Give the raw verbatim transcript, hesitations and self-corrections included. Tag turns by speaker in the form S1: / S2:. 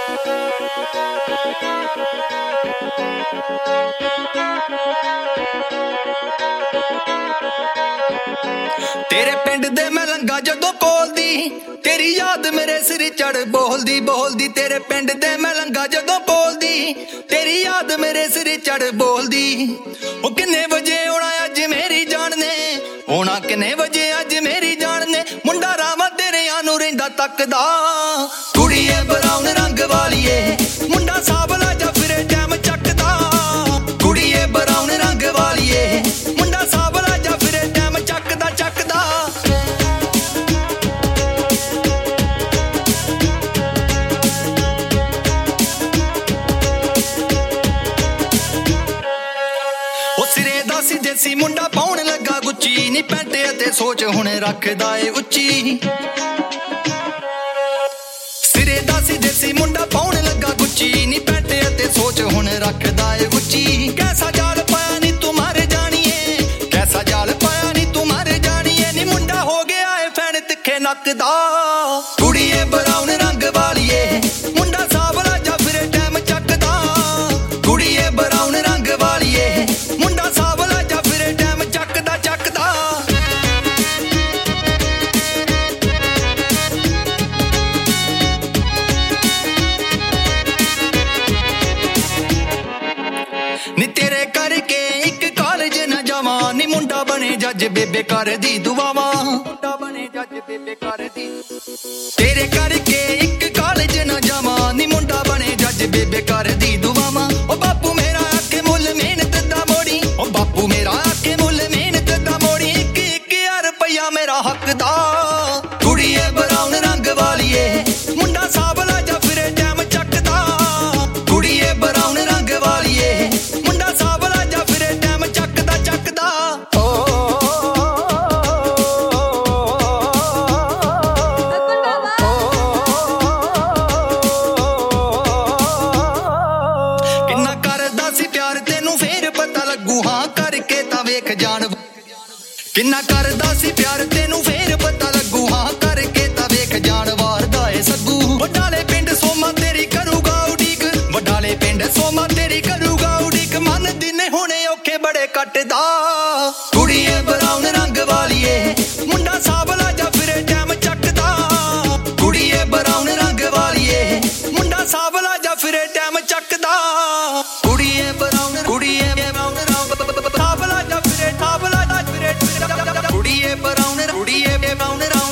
S1: तेरे पिंड दे मैं लंघा जदों कोल दी तेरी याद मेरे सिर चढ़ बोलदी बोलदी तेरे पिंड दे मैं लंघा जदों कोल दी तेरी याद मेरे सिर चढ़ बोलदी ओ किन्ने वजे आउणा अज मेरी जान ने आउणा किन्ने वजे अज मेरी जान ने मुंडा रावा तेरियां नूं रहिंदा तकदा कुड़ीए ब्राउन रंग वालीए मुंडा साबला जा फिरे टैम चकदा कुड़ीए ब्राउन रंग वालीए मुंडा साबला जा फिरे टैम चकदा चकदा ओ सिरे दा सी देसी मुंडा पाउण लगा गुच्ची नी पैंटे ते सोच हुण रखदा ए उच्ची सिरे दा सी देसी मुंडा पाउण लगा गुच्ची नी पैंटे ते सोच हुण रखदा ए उच्ची कैसा जाल पाया नी तू मर जानिए कैसा जाल पाया नी तू मर जानिए नी मुंडा हो गया ए फैन तिखे नकदा कुड़ीए ब्राउन रंग वालीए मुंडा साबला जा फिरे टैम चकदा कुड़ीए ब्राउन रंग वालीए मुंडा साबला जा फिरे टैम चकदा चकदा नी तेरे करके एक कॉलेज न जावा नी मुंडा बने जज बेबे कर दी दुआवा मुंडा बने जज बेबे कर दी तेरे करके एक कॉलेज न जावा नी मुंडा बने जज बेबे कर दी दुआवा ओ बापू मेरा आके मुल मेहनत दा मोड़ी ओ बापू मेरा आके मुल मेहनत दा मोड़ी एक एक यार रुपया मेरा हक दा कुड़ीए ब्राउन रंग वालीए मुंडा साबला जा फिरे टैम चकदा कुड़ीए ब्राउन रंग वालीए मुंडा साबला जा फिरे टैम चकदा चकदा ओ किन्ना करदा सी प्यार तेनू फेर पता लगू हां करके तां वेख जान किन्ना करदा सी प्यार तेनू फेर पता लगू हां करके तां वेख जानवार दा ए सग्गू वडाले पिंड सोमा तेरी करूगा उडीक वडाले पिंड सोमा तेरी करूगा उडीक मन दिन हुणे औखे बड़े कटदा कुड़ीए ब्राउन रंग वालीए मुंडा साबला जा फिरे टैम चकदा कुड़ीए ब्राउन रंग वालीए मुंडा साबला जा फिरे टैम चकदा कुड़ीए ब्राउन कुड़ीए ब्राउन साबला जा फिरे साबला जा फिरे कुड़ीए ब्राउन कुड़ीए ब्राउन